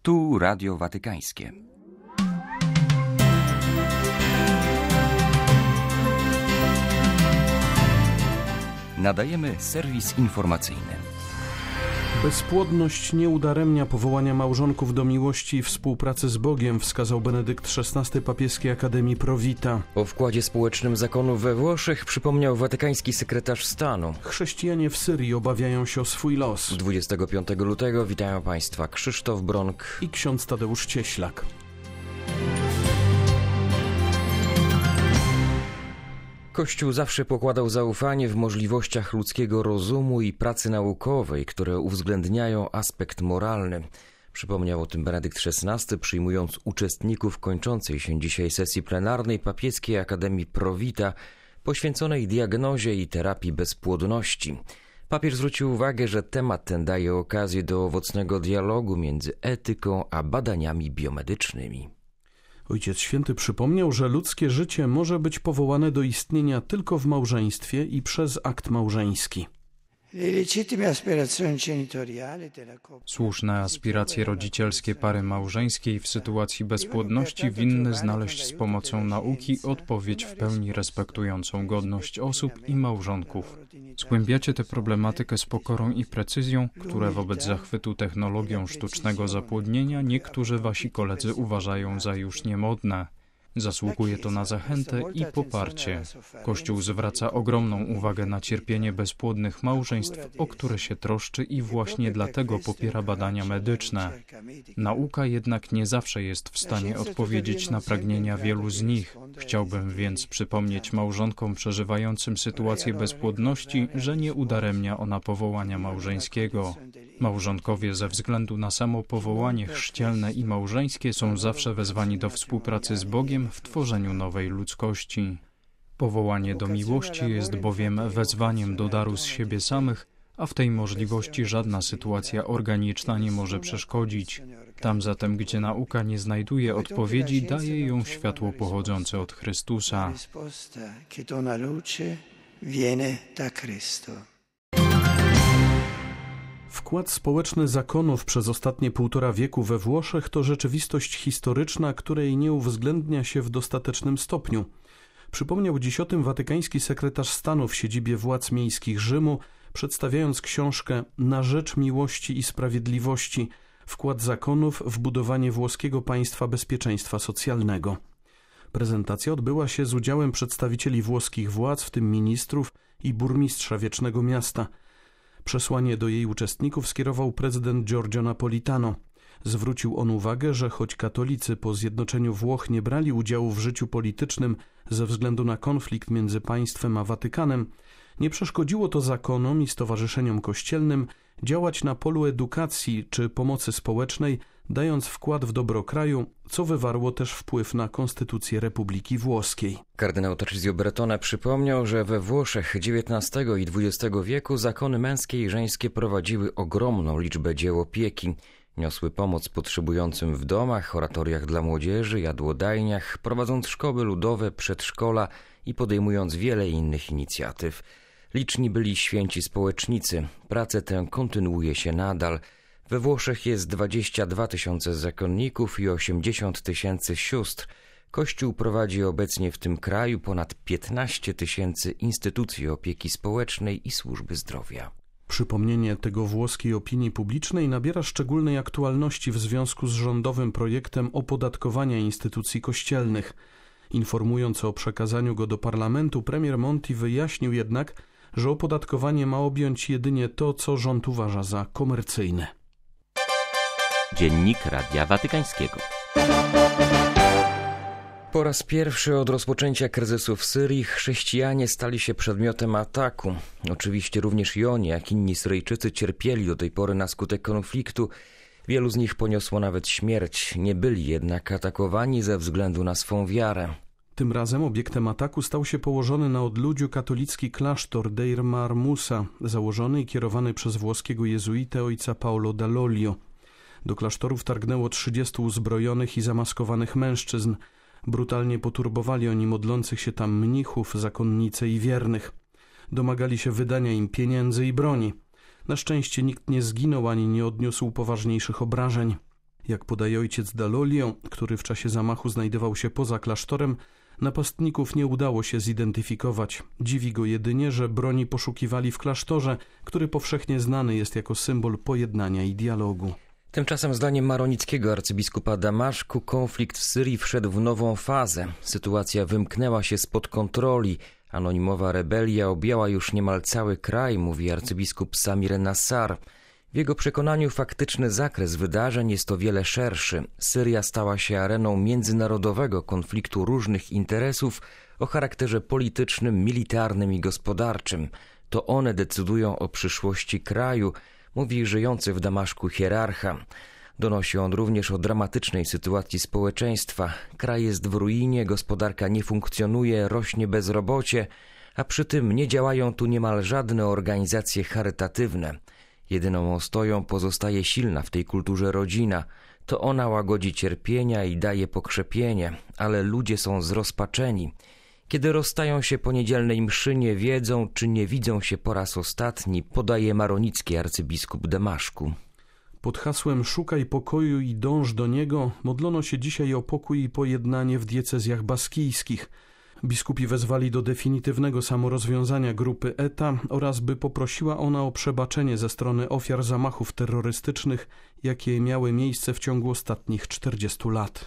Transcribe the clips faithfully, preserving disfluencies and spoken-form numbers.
Tu Radio Watykańskie. Nadajemy serwis informacyjny. Bezpłodność nie udaremnia powołania małżonków do miłości i współpracy z Bogiem, wskazał Benedykt szesnasty papieskiej Akademii Pro Vita. O wkładzie społecznym zakonu we Włoszech przypomniał watykański sekretarz stanu. Chrześcijanie w Syrii obawiają się o swój los. dwudziestego piątego lutego witają Państwa Krzysztof Bronk i ksiądz Tadeusz Cieślak. Kościół zawsze pokładał zaufanie w możliwościach ludzkiego rozumu i pracy naukowej, które uwzględniają aspekt moralny. Przypomniał o tym Benedykt szesnasty, przyjmując uczestników kończącej się dzisiaj sesji plenarnej Papieskiej Akademii Pro Vita, poświęconej diagnozie i terapii bezpłodności. Papież zwrócił uwagę, że temat ten daje okazję do owocnego dialogu między etyką a badaniami biomedycznymi. Ojciec Święty przypomniał, że ludzkie życie może być powołane do istnienia tylko w małżeństwie i przez akt małżeński. Słuszne aspiracje rodzicielskie pary małżeńskiej w sytuacji bezpłodności winny znaleźć z pomocą nauki odpowiedź w pełni respektującą godność osób i małżonków. Zgłębiacie tę problematykę z pokorą i precyzją, które wobec zachwytu technologią sztucznego zapłodnienia niektórzy wasi koledzy uważają za już niemodne. Zasługuje to na zachętę i poparcie. Kościół zwraca ogromną uwagę na cierpienie bezpłodnych małżeństw, o które się troszczy i właśnie dlatego popiera badania medyczne. Nauka jednak nie zawsze jest w stanie odpowiedzieć na pragnienia wielu z nich. Chciałbym więc przypomnieć małżonkom przeżywającym sytuację bezpłodności, że nie udaremnia ona powołania małżeńskiego. Małżonkowie ze względu na samo powołanie chrzcielne i małżeńskie są zawsze wezwani do współpracy z Bogiem w tworzeniu nowej ludzkości. Powołanie do miłości jest bowiem wezwaniem do daru z siebie samych, a w tej możliwości żadna sytuacja organiczna nie może przeszkodzić. Tam zatem, gdzie nauka nie znajduje odpowiedzi, daje ją światło pochodzące od Chrystusa. Wkład społeczny zakonów przez ostatnie półtora wieku we Włoszech to rzeczywistość historyczna, której nie uwzględnia się w dostatecznym stopniu. Przypomniał dziś o tym watykański sekretarz stanu w siedzibie władz miejskich Rzymu, przedstawiając książkę Na rzecz miłości i sprawiedliwości – wkład zakonów w budowanie włoskiego państwa bezpieczeństwa socjalnego. Prezentacja odbyła się z udziałem przedstawicieli włoskich władz, w tym ministrów i burmistrza Wiecznego Miasta. Przesłanie do jej uczestników skierował prezydent Giorgio Napolitano. Zwrócił on uwagę, że choć katolicy po zjednoczeniu Włoch nie brali udziału w życiu politycznym ze względu na konflikt między państwem a Watykanem, nie przeszkodziło to zakonom i stowarzyszeniom kościelnym działać na polu edukacji czy pomocy społecznej, dając wkład w dobro kraju, co wywarło też wpływ na konstytucję Republiki Włoskiej. Kardynał Tarcisio Bertone przypomniał, że we Włoszech dziewiętnastego i dwudziestego wieku zakony męskie i żeńskie prowadziły ogromną liczbę dzieł opieki. Niosły pomoc potrzebującym w domach, oratoriach dla młodzieży, jadłodajniach, prowadząc szkoły ludowe, przedszkola i podejmując wiele innych inicjatyw. Liczni byli święci społecznicy. Pracę tę kontynuuje się nadal. We Włoszech jest dwadzieścia dwa tysiące zakonników i osiemdziesiąt tysięcy sióstr. Kościół prowadzi obecnie w tym kraju ponad piętnaście tysięcy instytucji opieki społecznej i służby zdrowia. Przypomnienie tego włoskiej opinii publicznej nabiera szczególnej aktualności w związku z rządowym projektem opodatkowania instytucji kościelnych. Informując o przekazaniu go do parlamentu, premier Monti wyjaśnił jednak, że opodatkowanie ma objąć jedynie to, co rząd uważa za komercyjne. Dziennik Radia Watykańskiego. Po raz pierwszy od rozpoczęcia kryzysu w Syrii chrześcijanie stali się przedmiotem ataku. Oczywiście również i oni, jak inni Syryjczycy, cierpieli do tej pory na skutek konfliktu. Wielu z nich poniosło nawet śmierć. Nie byli jednak atakowani ze względu na swą wiarę. Tym razem obiektem ataku stał się położony na odludziu katolicki klasztor Deir Mar Musa, założony i kierowany przez włoskiego jezuitę ojca Paolo Dall'Olio. Do klasztoru wtargnęło trzydziestu uzbrojonych i zamaskowanych mężczyzn. Brutalnie poturbowali oni modlących się tam mnichów, zakonnice i wiernych. Domagali się wydania im pieniędzy i broni. Na szczęście nikt nie zginął ani nie odniósł poważniejszych obrażeń. Jak podaje ojciec Dalolio, który w czasie zamachu znajdował się poza klasztorem, napastników nie udało się zidentyfikować. Dziwi go jedynie, że broni poszukiwali w klasztorze, który powszechnie znany jest jako symbol pojednania i dialogu. Tymczasem zdaniem maronickiego arcybiskupa Damaszku konflikt w Syrii wszedł w nową fazę. Sytuacja wymknęła się spod kontroli. Anonimowa rebelia objęła już niemal cały kraj, mówi arcybiskup Samir Nassar. W jego przekonaniu faktyczny zakres wydarzeń jest o wiele szerszy. Syria stała się areną międzynarodowego konfliktu różnych interesów o charakterze politycznym, militarnym i gospodarczym. To one decydują o przyszłości kraju, mówi żyjący w Damaszku hierarcha. Donosi on również o dramatycznej sytuacji społeczeństwa. Kraj jest w ruinie, gospodarka nie funkcjonuje, rośnie bezrobocie, a przy tym nie działają tu niemal żadne organizacje charytatywne. Jedyną ostoją pozostaje silna w tej kulturze rodzina. To ona łagodzi cierpienia i daje pokrzepienie, ale ludzie są zrozpaczeni. Kiedy rozstają się po niedzielnej mszy, nie wiedzą, czy nie widzą się po raz ostatni, podaje maronicki arcybiskup Damaszku. Pod hasłem „Szukaj pokoju i dąż do niego” modlono się dzisiaj o pokój i pojednanie w diecezjach baskijskich. Biskupi wezwali do definitywnego samorozwiązania grupy E T A oraz by poprosiła ona o przebaczenie ze strony ofiar zamachów terrorystycznych, jakie miały miejsce w ciągu ostatnich czterdziestu lat.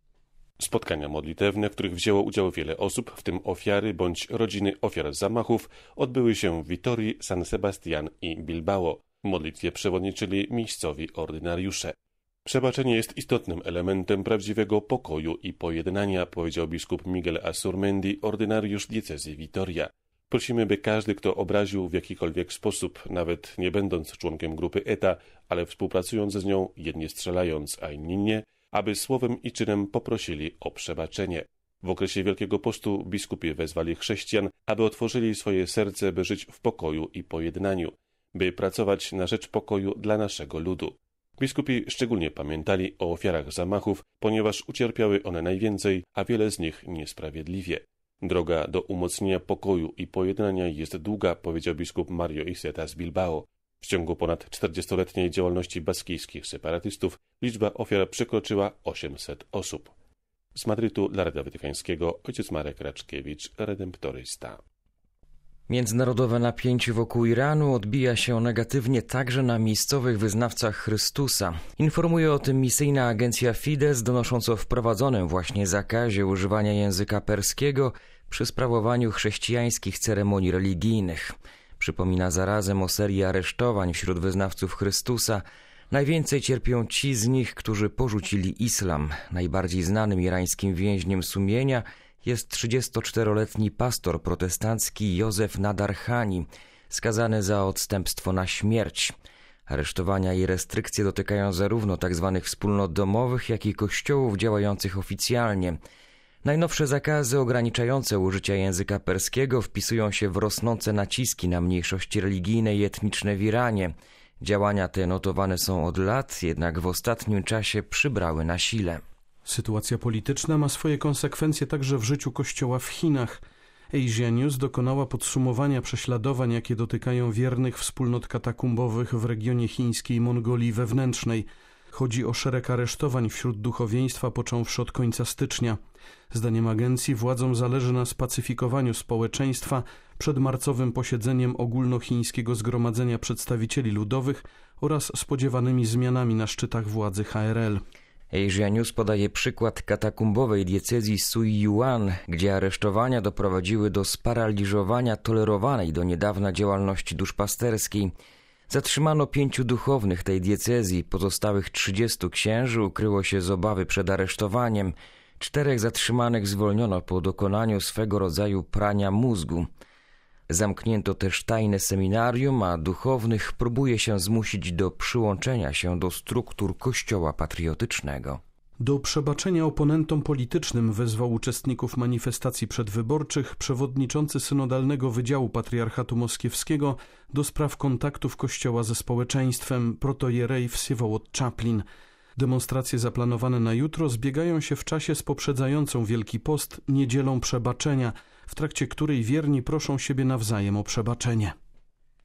Spotkania modlitewne, w których wzięło udział wiele osób, w tym ofiary bądź rodziny ofiar zamachów, odbyły się w Vitorii, San Sebastián i Bilbao. W modlitwie przewodniczyli miejscowi ordynariusze. Przebaczenie jest istotnym elementem prawdziwego pokoju i pojednania, powiedział biskup Miguel Azurmendi, ordynariusz diecezji Vitoria. Prosimy, by każdy, kto obraził w jakikolwiek sposób, nawet nie będąc członkiem grupy E T A, ale współpracując z nią, jedni strzelając, a inni nie, aby słowem i czynem poprosili o przebaczenie. W okresie Wielkiego Postu biskupi wezwali chrześcijan, aby otworzyli swoje serce, by żyć w pokoju i pojednaniu, by pracować na rzecz pokoju dla naszego ludu. Biskupi szczególnie pamiętali o ofiarach zamachów, ponieważ ucierpiały one najwięcej, a wiele z nich niesprawiedliwie. Droga do umocnienia pokoju i pojednania jest długa, powiedział biskup Mario Iceta z Bilbao. W ciągu ponad czterdziestoletniej działalności baskijskich separatystów liczba ofiar przekroczyła osiemset osób. Z Madrytu dla Radia Watykańskiego ojciec Marek Raczkiewicz, redemptorysta. Międzynarodowe napięcie wokół Iranu odbija się negatywnie także na miejscowych wyznawcach Chrystusa. Informuje o tym misyjna agencja Fides, donosząc o wprowadzonym właśnie zakazie używania języka perskiego przy sprawowaniu chrześcijańskich ceremonii religijnych. Przypomina zarazem o serii aresztowań wśród wyznawców Chrystusa. Najwięcej cierpią ci z nich, którzy porzucili islam. Najbardziej znanym irańskim więźniem sumienia jest trzydziestoczteroletni pastor protestancki Józef Nadarkhani, skazany za odstępstwo na śmierć. Aresztowania i restrykcje dotykają zarówno tzw. wspólnot domowych, jak i kościołów działających oficjalnie. Najnowsze zakazy ograniczające użycia języka perskiego wpisują się w rosnące naciski na mniejszości religijne i etniczne w Iranie. Działania te notowane są od lat, jednak w ostatnim czasie przybrały na sile. Sytuacja polityczna ma swoje konsekwencje także w życiu Kościoła w Chinach. Asia News dokonała podsumowania prześladowań, jakie dotykają wiernych wspólnot katakumbowych w regionie chińskiej Mongolii wewnętrznej. Chodzi o szereg aresztowań wśród duchowieństwa począwszy od końca stycznia. Zdaniem agencji władzom zależy na spacyfikowaniu społeczeństwa przed marcowym posiedzeniem ogólnochińskiego zgromadzenia przedstawicieli ludowych oraz spodziewanymi zmianami na szczytach władzy H R L. Asia News podaje przykład katakumbowej diecezji Suiyuan, gdzie aresztowania doprowadziły do sparaliżowania tolerowanej do niedawna działalności duszpasterskiej. Zatrzymano pięciu duchownych tej diecezji, pozostałych trzydziestu księży ukryło się z obawy przed aresztowaniem. Czterech zatrzymanych zwolniono po dokonaniu swego rodzaju prania mózgu. Zamknięto też tajne seminarium, a duchownych próbuje się zmusić do przyłączenia się do struktur kościoła patriotycznego. Do przebaczenia oponentom politycznym wezwał uczestników manifestacji przedwyborczych przewodniczący Synodalnego Wydziału Patriarchatu Moskiewskiego do spraw kontaktów Kościoła ze społeczeństwem protojerej Wsiewołod Czaplin. Demonstracje zaplanowane na jutro zbiegają się w czasie z poprzedzającą Wielki Post Niedzielą Przebaczenia, w trakcie której wierni proszą siebie nawzajem o przebaczenie.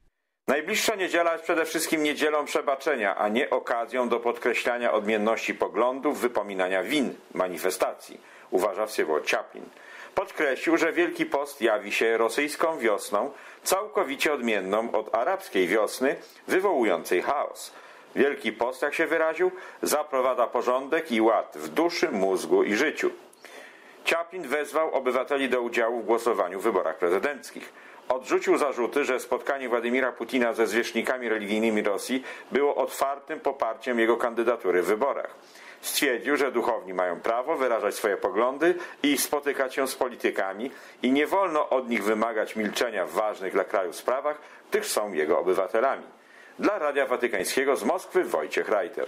Najbliższa niedziela jest przede wszystkim niedzielą przebaczenia, a nie okazją do podkreślania odmienności poglądów, wypominania win, manifestacji, uważa Всеволод Чаплин. Podkreślił, że Wielki Post jawi się rosyjską wiosną, całkowicie odmienną od arabskiej wiosny, wywołującej chaos. Wielki Post, jak się wyraził, zaprowadza porządek i ład w duszy, mózgu i życiu. Čaplin wezwał obywateli do udziału w głosowaniu w wyborach prezydenckich. Odrzucił zarzuty, że spotkanie Władimira Putina ze zwierzchnikami religijnymi Rosji było otwartym poparciem jego kandydatury w wyborach. Stwierdził, że duchowni mają prawo wyrażać swoje poglądy i spotykać się z politykami i nie wolno od nich wymagać milczenia w ważnych dla kraju sprawach, gdyż są jego obywatelami. Dla Radia Watykańskiego z Moskwy Wojciech Reiter.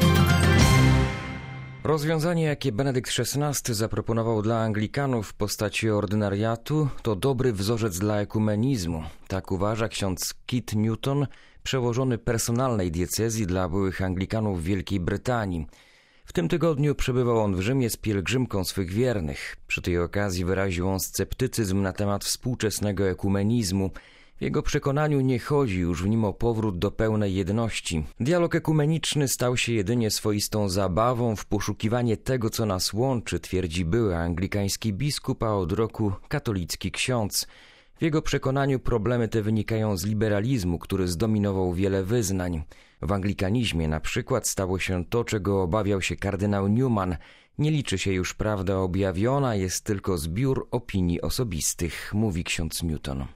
Rozwiązanie, jakie Benedykt szesnasty zaproponował dla Anglikanów w postaci ordynariatu, to dobry wzorzec dla ekumenizmu. Tak uważa ksiądz Kit Newton, przełożony personalnej diecezji dla byłych Anglikanów w Wielkiej Brytanii. W tym tygodniu przebywał on w Rzymie z pielgrzymką swych wiernych. Przy tej okazji wyraził on sceptycyzm na temat współczesnego ekumenizmu. W jego przekonaniu nie chodzi już w nim o powrót do pełnej jedności. Dialog ekumeniczny stał się jedynie swoistą zabawą w poszukiwanie tego, co nas łączy, twierdzi były anglikański biskup, a od roku katolicki ksiądz. W jego przekonaniu problemy te wynikają z liberalizmu, który zdominował wiele wyznań. W anglikanizmie na przykład stało się to, czego obawiał się kardynał Newman. Nie liczy się już prawda objawiona, jest tylko zbiór opinii osobistych, mówi ksiądz Newton.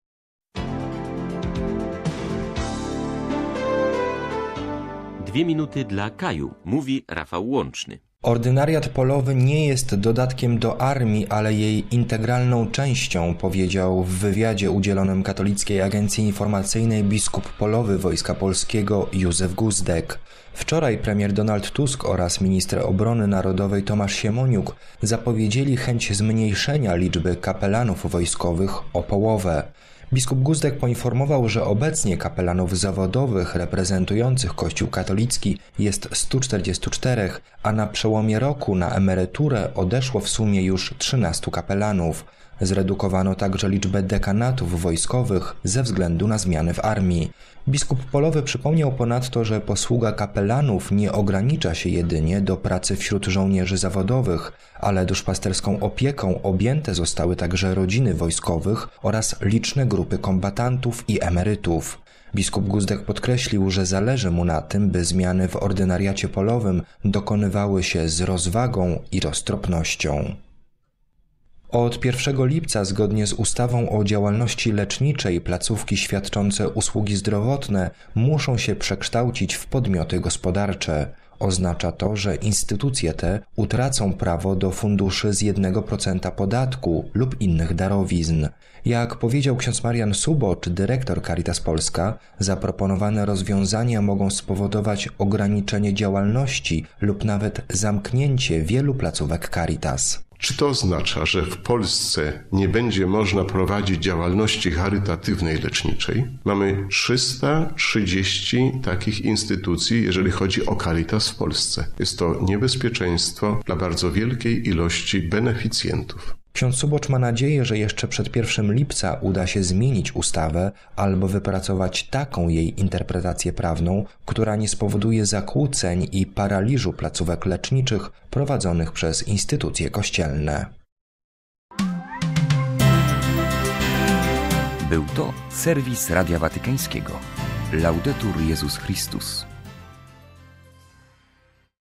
Dwie minuty dla Kaju, mówi Rafał Łączny. Ordynariat polowy nie jest dodatkiem do armii, ale jej integralną częścią, powiedział w wywiadzie udzielonym Katolickiej Agencji Informacyjnej biskup polowy Wojska Polskiego Józef Guzdek. Wczoraj premier Donald Tusk oraz minister obrony narodowej Tomasz Siemoniuk zapowiedzieli chęć zmniejszenia liczby kapelanów wojskowych o połowę. Biskup Guzdek poinformował, że obecnie kapelanów zawodowych reprezentujących Kościół katolicki jest stu czterdziestu czterech, a na przełomie roku na emeryturę odeszło w sumie już trzynastu kapelanów. Zredukowano także liczbę dekanatów wojskowych ze względu na zmiany w armii. Biskup polowy przypomniał ponadto, że posługa kapelanów nie ogranicza się jedynie do pracy wśród żołnierzy zawodowych, ale duszpasterską opieką objęte zostały także rodziny wojskowych oraz liczne grupy kombatantów i emerytów. Biskup Guzdek podkreślił, że zależy mu na tym, by zmiany w ordynariacie polowym dokonywały się z rozwagą i roztropnością. Od pierwszego lipca, zgodnie z ustawą o działalności leczniczej, placówki świadczące usługi zdrowotne muszą się przekształcić w podmioty gospodarcze. Oznacza to, że instytucje te utracą prawo do funduszy z jednego procenta podatku lub innych darowizn. Jak powiedział ksiądz Marian Subocz, dyrektor Caritas Polska, zaproponowane rozwiązania mogą spowodować ograniczenie działalności lub nawet zamknięcie wielu placówek Caritas. Czy to oznacza, że w Polsce nie będzie można prowadzić działalności charytatywnej leczniczej? Mamy trzysta trzydzieści takich instytucji, jeżeli chodzi o Caritas w Polsce. Jest to niebezpieczeństwo dla bardzo wielkiej ilości beneficjentów. Ksiądz Subocz ma nadzieję, że jeszcze przed pierwszego lipca uda się zmienić ustawę albo wypracować taką jej interpretację prawną, która nie spowoduje zakłóceń i paraliżu placówek leczniczych prowadzonych przez instytucje kościelne. Był to serwis Radia Watykańskiego. Laudetur Jezus Chrystus.